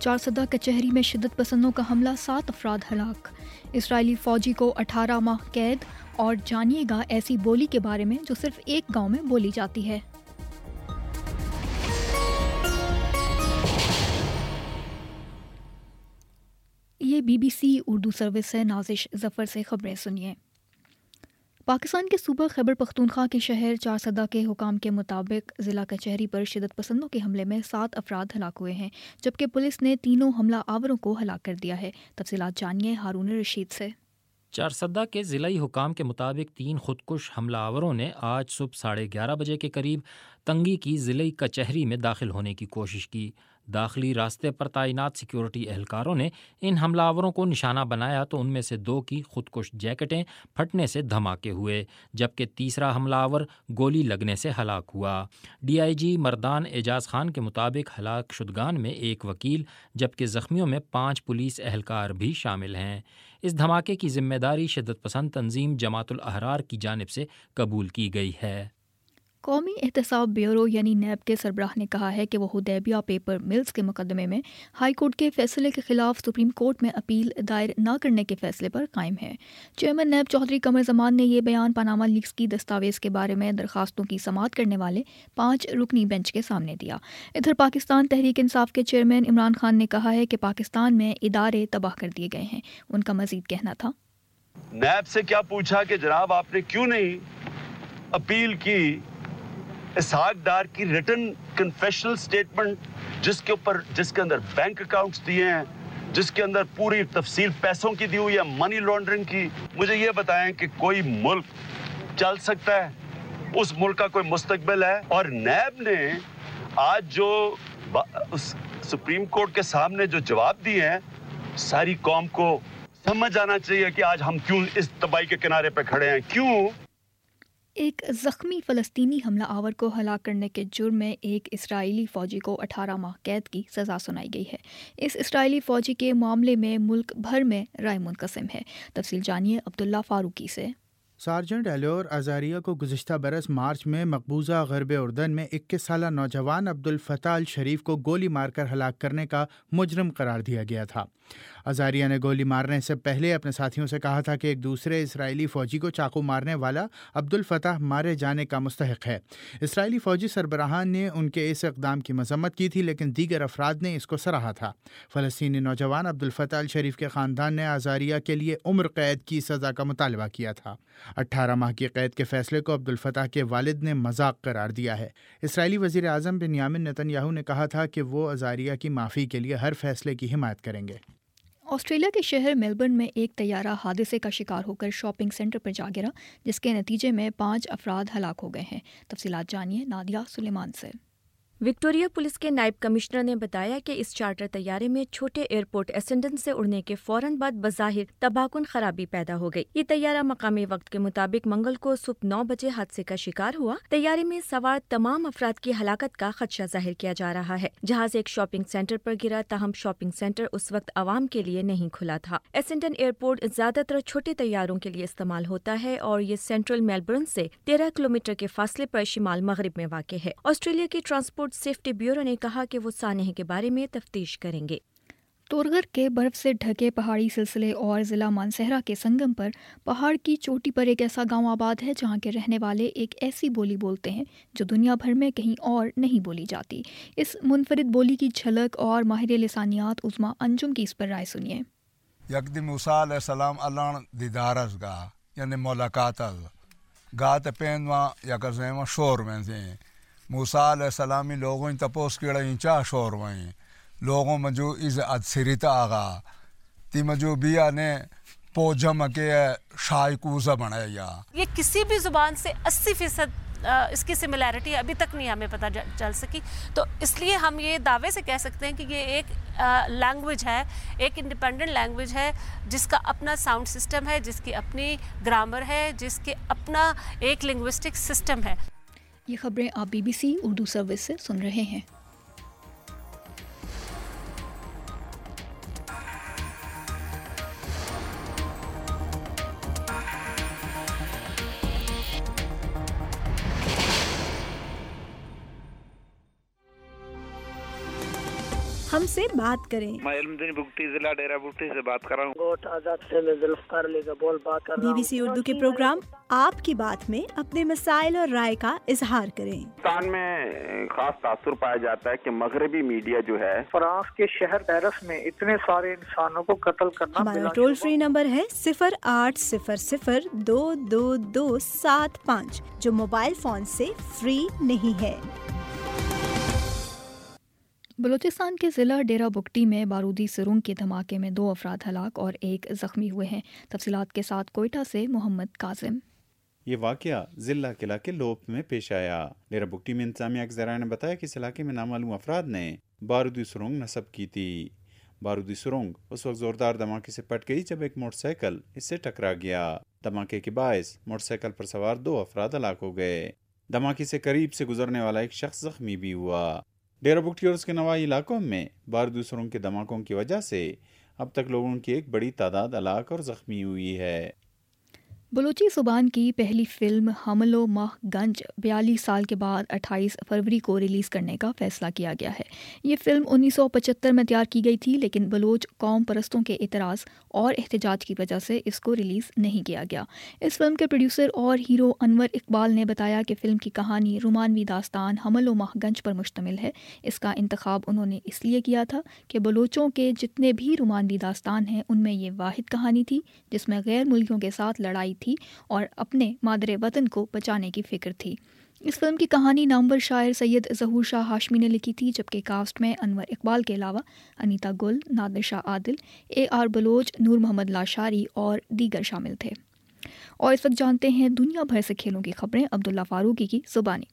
چارسدہ کچہری میں شدت پسندوں کا حملہ، 7 افراد ہلاک۔ اسرائیلی فوجی کو 18 ماہ قید، اور جانیے گا ایسی بولی کے بارے میں جو صرف ایک گاؤں میں بولی جاتی ہے۔ یہ BBC اردو سروس ہے۔ نازش ظفر سے خبریں سنیے۔ پاکستان کے صوبہ خیبر پختونخوا کے شہر چارسدہ کے حکام کے مطابق ضلع کچہری پر شدت پسندوں کے حملے میں 7 افراد ہلاک ہوئے ہیں، جبکہ پولیس نے تینوں حملہ آوروں کو ہلاک کر دیا ہے۔ تفصیلات جانیے ہارون رشید سے۔ چارسدہ کے ضلعی حکام کے مطابق 3 خودکش حملہ آوروں نے آج صبح 11:30 بجے کے قریب تنگی کی ضلعی کچہری میں داخل ہونے کی کوشش کی۔ داخلی راستے پر تعینات سیکیورٹی اہلکاروں نے ان حملہ آوروں کو نشانہ بنایا تو ان میں سے 2 کی خودکش جیکٹیں پھٹنے سے دھماکے ہوئے، جبکہ تیسرا حملہ آور گولی لگنے سے ہلاک ہوا۔ DIG مردان اعجاز خان کے مطابق ہلاک شدگان میں 1 وکیل جبکہ زخمیوں میں 5 پولیس اہلکار بھی شامل ہیں۔ اس دھماکے کی ذمہ داری شدت پسند تنظیم جماعت الاحرار کی جانب سے قبول کی گئی ہے۔ قومی احتساب بیورو یعنی نیب کے سربراہ نے کہا ہے کہ وہ حدیبیہ پیپر ملز کے مقدمے میں ہائی کورٹ کے فیصلے کے خلاف سپریم کورٹ میں اپیل دائر نہ کرنے کے فیصلے پر قائم ہے۔ چیئرمین نیب چودھری قمر زمان نے یہ بیان پاناما لیکس کی دستاویز کے بارے میں درخواستوں کی سماعت کرنے والے 5 رکنی بینچ کے سامنے دیا۔ ادھر پاکستان تحریک انصاف کے چیئرمین عمران خان نے کہا ہے کہ پاکستان میں ادارے تباہ کر دیے گئے ہیں۔ ان کا مزید کہنا تھا، نیب سے کیا پوچھا کہ جناب آپ نے کیوں نہیں اپیل کی اسحاق ڈار کی ریٹن کنفیشنل سٹیٹمنٹ جس کے اندر بینک اکاؤنٹس دیے ہیں، جس کے اندر پوری تفصیل پیسوں کی دی ہوئی ہے، منی لانڈرنگ کی۔ مجھے یہ بتائیں کہ کوئی ملک چل سکتا ہے، اس ملک کا کوئی مستقبل ہے؟ اور نیب نے آج جو سپریم کورٹ کے سامنے جو جواب دیے ہیں، ساری قوم کو سمجھ آنا چاہیے کہ آج ہم کیوں اس تباہی کے کنارے پہ کھڑے ہیں، کیوں۔ ایک زخمی فلسطینی حملہ آور کو ہلاک کرنے کے جرم میں ایک اسرائیلی فوجی کو 18 ماہ قید کی سزا سنائی گئی ہے۔ اس اسرائیلی فوجی کے معاملے میں ملک بھر میں رائے منقسم ہے۔ تفصیل جانیے عبداللہ فاروقی سے۔ سارجنٹ ایلیور ازاریہ کو گزشتہ برس مارچ میں مقبوضہ غرب اردن میں 21 سالہ نوجوان عبدالفتاح الشریف کو گولی مار کر ہلاک کرنے کا مجرم قرار دیا گیا تھا۔ ازاریہ نے گولی مارنے سے پہلے اپنے ساتھیوں سے کہا تھا کہ ایک دوسرے اسرائیلی فوجی کو چاقو مارنے والا عبدالفتاح مارے جانے کا مستحق ہے۔ اسرائیلی فوجی سربراہان نے ان کے اس اقدام کی مذمت کی تھی، لیکن دیگر افراد نے اس کو سراہا تھا۔ فلسطینی نوجوان عبدالفتاح الشریف کے خاندان نے ازاریہ کے لیے عمر قید کی سزا کا مطالبہ کیا تھا۔ 18 ماہ کی قید کے فیصلے کو عبدالفتاح کے والد نے مذاق قرار دیا ہے۔ اسرائیلی وزیر اعظم بنیامین نتن یاہو نے کہا تھا کہ وہ ازاریہ کی معافی کے لیے ہر فیصلے کی حمایت کریں گے۔ آسٹریلیا کے شہر میلبرن میں ایک طیارہ حادثے کا شکار ہو کر شاپنگ سینٹر پر جا گرا، جس کے نتیجے میں 5 افراد ہلاک ہو گئے ہیں۔ تفصیلات جانیے نادیہ سلیمان سے۔ وکٹوریہ پولیس کے نائب کمشنر نے بتایا کہ اس چارٹر طیارے میں چھوٹے ایئرپورٹ ایسنڈن سے اڑنے کے فوراً بعد بظاہر تباہ کن خرابی پیدا ہو گئی۔ یہ طیارہ مقامی وقت کے مطابق منگل کو صبح 9 بجے حادثے کا شکار ہوا۔ طیارے میں سوار تمام افراد کی ہلاکت کا خدشہ ظاہر کیا جا رہا ہے۔ جہاز ایک شاپنگ سینٹر پر گرا، تاہم شاپنگ سینٹر اس وقت عوام کے لیے نہیں کھلا تھا۔ ایسنڈن ایئرپورٹ زیادہ تر چھوٹے طیاروں کے لیے استعمال ہوتا ہے اور یہ سینٹرل میلبرن سے 13 کلومیٹر کے فاصلے پر شمال مغرب میں واقع ہے۔ آسٹریلیا کی ٹرانسپورٹ سیفٹی بیورو نے کہا کہ وہ سانحے کے بارے میں تفتیش کریں گے۔ تورغر کے برف سے ڈھکے پہاڑی سلسلے اور ضلع مانسہرہ کے سنگم پر پہاڑ کی چوٹی پر ایک ایسا گاؤں آباد ہے جہاں کے رہنے والے ایک ایسی بولی بولتے ہیں جو دنیا بھر میں کہیں اور نہیں بولی جاتی۔ اس منفرد بولی کی جھلک اور ماہر لسانیات عظمیٰ انجم کی اس پر رائے سنیے۔ یک دی موسیٰ علیہ السلام اللہ دیدارز گا یعنی ملاقات گات پینوا یک زیمہ شور میں سے موسیٰ علیہ السلامی لوگوں تپوس کیڑا انچا شور وائیں لوگوں مجھو از ادسریتا آگا تی مجھو بیا نے پوجم کے شائی کوزہ بنایا۔ یہ کسی بھی زبان سے 80% اس کی سملیرٹی ابھی تک نہیں ہمیں پتہ چل سکی، تو اس لیے ہم یہ دعوے سے کہہ سکتے ہیں کہ یہ ایک لینگویج ہے، ایک انڈیپینڈنٹ لینگویج ہے جس کا اپنا ساؤنڈ سسٹم ہے، جس کی اپنی گرامر ہے، جس کے اپنا ایک لنگوسٹک سسٹم ہے۔ یہ خبریں آپ BBC اردو سروس سے سن رہے ہیں۔ ہم سے بات کریں۔ میں علمدین بگٹی ضلع ڈیرہ بگٹی سے بات کر رہا ہوں۔ گوٹ آزاد سے میں ذوالفقار علی کا بول بات کر رہا ہوں۔ BBC اردو کے پروگرام آپ کی بات میں اپنے مسائل اور رائے کا اظہار کریں۔ پاکستان میں خاص تاثر پایا جاتا ہے کہ مغربی میڈیا جو ہے فرانس کے شہر پیرس میں اتنے سارے انسانوں کو قتل کرنا۔ ہمارا ٹول فری نمبر ہے 0800-222-75 جو موبائل فون سے فری نہیں ہے۔ بلوچستان کے ضلع ڈیرہ بگٹی میں بارودی سرنگ کے دھماکے میں 2 افراد ہلاک اور 1 زخمی ہوئے ہیں۔ تفصیلات کے ساتھ کوئٹہ سے محمد کاظم۔ یہ واقعہ ضلع قلعہ کے لوپ میں پیش آیا۔ ڈیرہ بگٹی میں انتظامیہ کے ذرائع نے بتایا کہ اس علاقے میں نامعلوم افراد نے بارودی سرنگ نصب کی تھی۔ بارودی سرنگ اس وقت زوردار دھماکے سے پٹ گئی جب ایک موٹر سائیکل اس سے ٹکرا گیا۔ دھماکے کے باعث موٹر سائیکل پر سوار 2 افراد ہلاک ہو گئے۔ دھماکے سے قریب سے گزرنے والا ایک شخص زخمی بھی ہوا۔ ڈیرہ بگٹی اور اس کے نواحی علاقوں میں بارودی سرنگ کے دھماکوں کی وجہ سے اب تک لوگوں کی ایک بڑی تعداد ہلاک اور زخمی ہوئی ہے۔ بلوچی زبان کی پہلی فلم حمل و ماہ گنج 42 سال کے بعد 28 فروری کو ریلیز کرنے کا فیصلہ کیا گیا ہے۔ یہ فلم 1975 میں تیار کی گئی تھی، لیکن بلوچ قوم پرستوں کے اعتراض اور احتجاج کی وجہ سے اس کو ریلیز نہیں کیا گیا۔ اس فلم کے پروڈیوسر اور ہیرو انور اقبال نے بتایا کہ فلم کی کہانی رومانوی داستان حمل و ماہ گنج پر مشتمل ہے۔ اس کا انتخاب انہوں نے اس لیے کیا تھا کہ بلوچوں کے جتنے بھی رومانوی داستان ہیں ان میں یہ واحد کہانی تھی جس میں غیر ملکیوں کے ساتھ لڑائی تھی اور اپنے مادر وطن کو بچانے کی فکر تھی۔ اس فلم کی کہانی نامور شاعر سید ظہور شاہ ہاشمی نے لکھی تھی، جبکہ کاسٹ میں انور اقبال کے علاوہ انیتا گل، نادر شاہ عادل، AR بلوچ، نور محمد لاشاری اور دیگر شامل تھے۔ اور اس وقت جانتے ہیں دنیا بھر سے کھیلوں کی خبریں عبداللہ فاروقی کی زبانی۔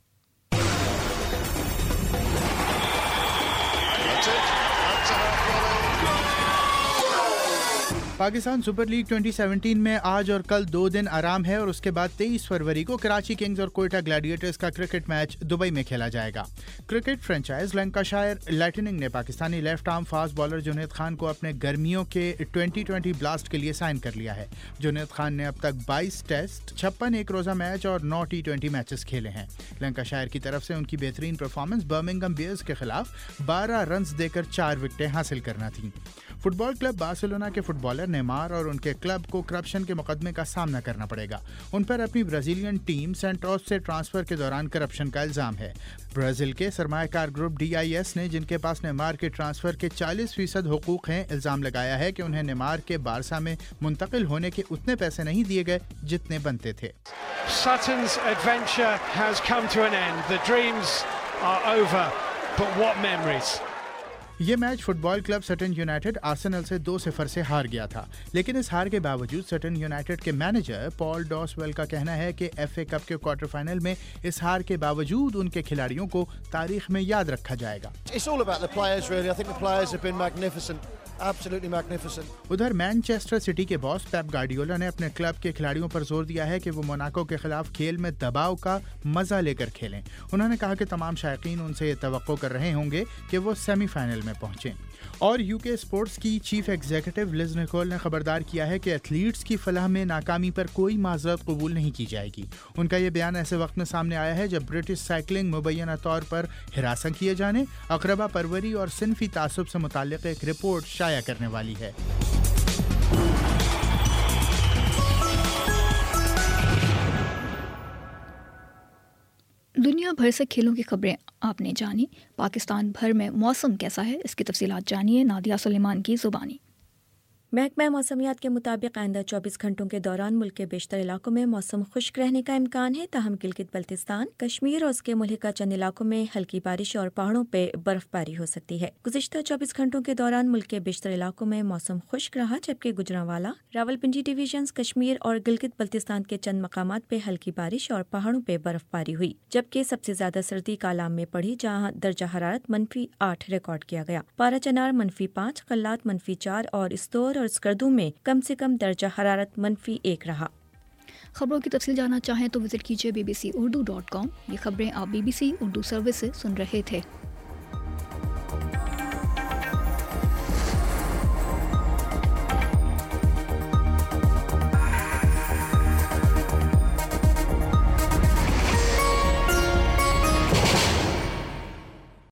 پاکستان سپر لیگ 2017 میں آج اور کل 2 دن آرام ہے اور اس کے بعد 23 فروری کو کراچی کنگز اور کوئٹہ گلیڈیٹرز کا کرکٹ میچ دبئی میں کھیلا جائے گا۔ کرکٹ فرنچائز لینکاشائر لائٹننگ نے Pakistani left arm fast bowler Junaid Khan کو اپنے گرمیوں کے 2020 بلاسٹ کے لیے سائن کر لیا ہے۔ جنید خان نے اب تک 22 ٹیسٹ، 56 ایک روزہ میچ اور 9 T20 میچز کھیلے ہیں۔ لینکاشائر کی طرف سے ان کی بہترین پرفارمنس برمنگھم بیئرز کے خلاف 12 رنز دے کر 4 وکٹیں حاصل کرنا تھیں۔ فٹ بال کلب بارسلونا کے فٹ بالر نیمار اور ان کے کلب کو کرپشن کے مقدمے کا سامنا کرنا پڑے گا۔ ان پر اپنی برازیلین ٹیم سینٹوس سے ٹرانسفر کے دوران کرپشن کا الزام ہے۔ برازیل کے سرمایہ کار گروپ DIS نے، جن کے پاس نیمار کے ٹرانسفر کے 40% حقوق ہیں، الزام لگایا ہے کہ انہیں نیمار کے بارسا میں منتقل ہونے کے اتنے پیسے نہیں دیے گئے جتنے بنتے تھے۔ Sutton's adventure has come to an end. The dreams are over, but what memories. یہ match football club Sutton United Arsenal سے 2-0 سے ہار گیا تھا، لیکن اس ہار کے باوجود سٹن یونائٹڈ کے مینیجر پال ڈاسویل کا کہنا ہے کہ FA کپ کے کوارٹر فائنل میں اس ہار کے باوجود ان کے کھلاڑیوں کو تاریخ میں یاد رکھا جائے گا۔ It's all about the players really. I think the players have been magnificent. Absolutely magnificent. ادھر مینچسٹر سٹی کے باس پیپ گارڈیولا نے اپنے کلب کے کھلاڑیوں پر زور دیا ہے کہ وہ موناکو کے خلاف کھیل میں دباؤ کا مزہ لے کر کھیلیں۔ انہوں نے کہا کہ تمام شائقین ان سے یہ توقع کر رہے ہوں گے کہ وہ سیمی فائنل میں پہنچیں۔ اور UK اسپورٹس کی چیف ایگزیکٹو لیز نیکول نے خبردار کیا ہے کہ ایتھلیٹس کی فلاح میں ناکامی پر کوئی معذرت قبول نہیں کی جائے گی۔ ان کا یہ بیان ایسے وقت میں سامنے آیا ہے جب برٹش سائیکلنگ مبینہ طور پر ہراساں کیے جانے، اقربا پروری اور صنفی تعصب سے متعلق ایک رپورٹ شائع کرنے والی ہے۔ دنیا بھر سے کھیلوں کی خبریں آپ نے جانی۔ پاکستان بھر میں موسم کیسا ہے، اس کی تفصیلات جانیے نادیہ سلیمان کی زبانی۔ محکمہ موسمیات کے مطابق آئندہ 24 گھنٹوں کے دوران ملک کے بیشتر علاقوں میں موسم خشک رہنے کا امکان ہے، تاہم گلگت بلتستان، کشمیر اور اس کے ملحقہ چند علاقوں میں ہلکی بارش اور پہاڑوں پہ برف باری ہو سکتی ہے۔ گزشتہ 24 گھنٹوں کے دوران ملک کے بیشتر علاقوں میں موسم خشک رہا، جبکہ گجرانوالہ، راولپنڈی ڈویژنز، کشمیر اور گلگت بلتستان کے چند مقامات پہ ہلکی بارش اور پہاڑوں پہ برف باری ہوئی، جبکہ سب سے زیادہ سردی کالام میں پڑی، جہاں درجہ حرارت -8 ریکارڈ کیا گیا۔ پارا چنار -5، قلات -4 اور استور اور اسکردو میں کم سے کم درجہ حرارت -1 رہا۔ خبروں کی تفصیل جاننا چاہیں تو وزٹ کیجیے bbc urdu.com۔ یہ خبریں آپ BBC اردو سروس سے سن رہے تھے۔